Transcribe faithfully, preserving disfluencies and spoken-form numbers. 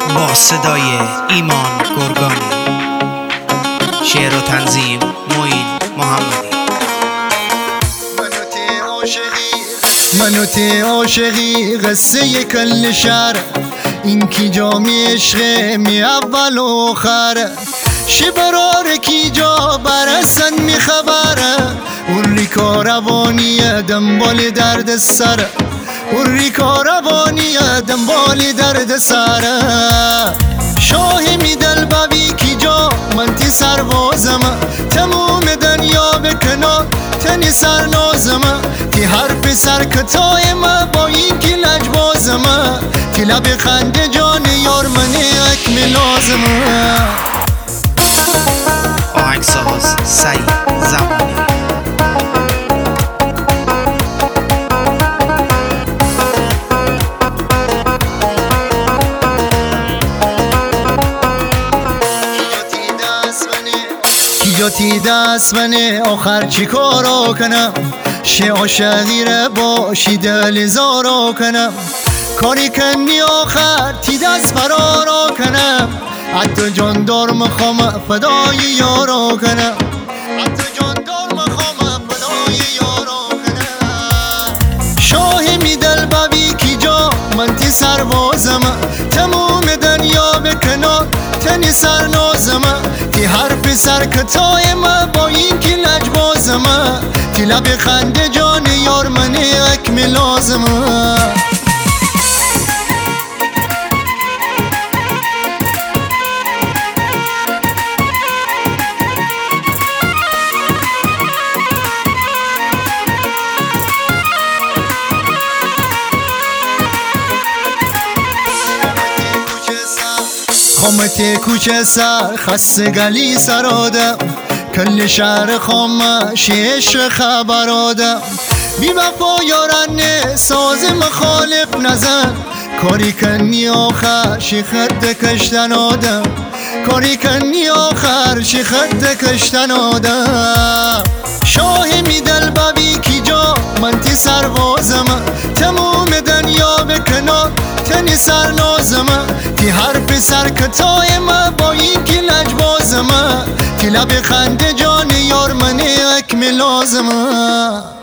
با صدای ایمان گرگانی، شعر و تنظیم معین محمدی. من و تی عاشقی قصه کل شهر، این کی جا می عشق می اول و آخر. شبرار کی جا برسن می خبره، اون ری کاروانیه دنبال درد سره، اون ری کاروانیه دنبال درد سره. شاه می دل ببی کی جا من تی سربازم، تموم دنیا به کنار تنی سر نازم. تی حرف سر کتای ما با این کی لجبازم، تی لب خنده جان یار منی اکمل لازم. آهنگساز سعید زمانی. کی دست منه آخر چی کارا کنم، شه عاشقی را باشی دل زارا کنم. کاری کنی آخر تی دست فرارا کنم، حتی جان دار مخوام فدای یارا کنم، حتی جان دار مخوام فدای یارا کنم. شاه می دل ببی کی جا من تی سربازم، تموم دنیا به کنار تنی سر نازم. تی حرف سر کتای ما با این کی لجبازم، تی لب خنده جان یار منی اکمل لازم. خامت کوچه سر خسته گلی سرادم، کل شهر خامش عشق خبرادم. بی وفا یارنه ساز مخالف نزن، کاری کنی آخر شی خط کشتن آدم، کاری کنی آخر شی خط کشتن آدم. شاه می دل ببی کی جا من تی سربازم، تموم دنیا به کنار تنی سر نازم. تی حرف سر کتای ما با این کی لجبازم، تی لب خنده جان یار منی اکمل لازم.